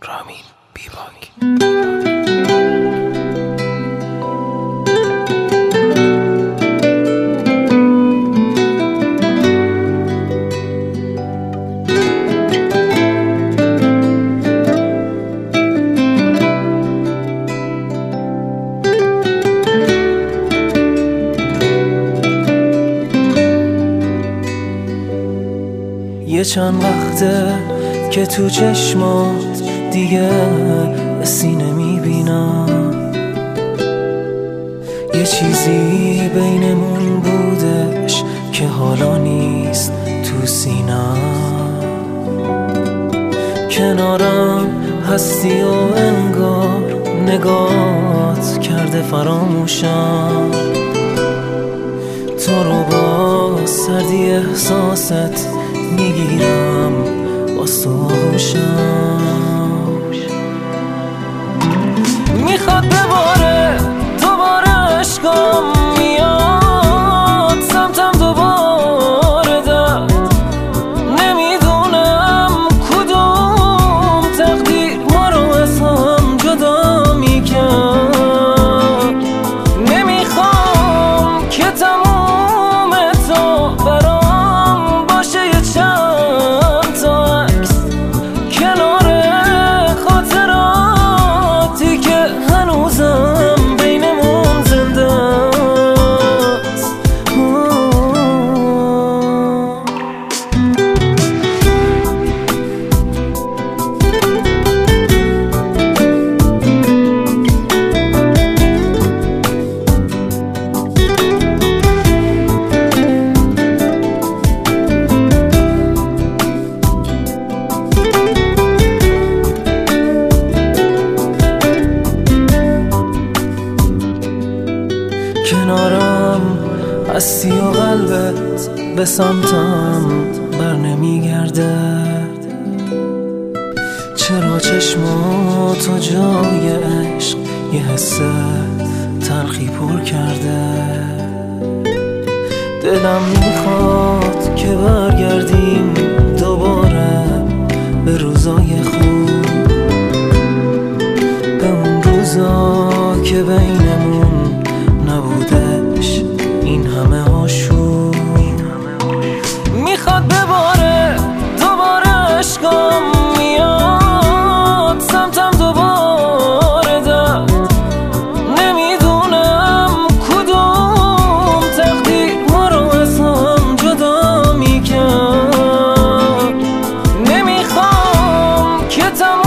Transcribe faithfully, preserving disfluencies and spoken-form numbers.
رامین بیباک. یه چند وقته که تو چشمات دیگه سینه میبینم، یه چیزی بینمون بودش که حالا نیست تو سینم. کنارم هستی و انگار نگات کرده فراموشم، تو رو با سردی احساست میگیرم باز تو آغوشم. میخواد بباره دوباره عشقم میاد سمتم دوباره داد، نمیدونم کدوم تقدیر ما رو از هم جدا میکرد. نمیخوام که تموم تو برام باشه یه چند تا عکس کنار خاطراتی که هنوزم بینمون زنده است. کنارم هستی و قلبت به سمتم بر نمیگرده، چرا چشماتو جای عشق یه حس تلخی پر کرده. دلم میخواد که برگردیم دوباره به روزای خوب، به اون روزا که بینمون نبودش این همه آشوب. میخواد بباره دوباره عشقم میاد سمتم دوباره داد، نمیدونم کدوم تقدیر ما رو از هم جدا میکرد. نمیخوام که تمام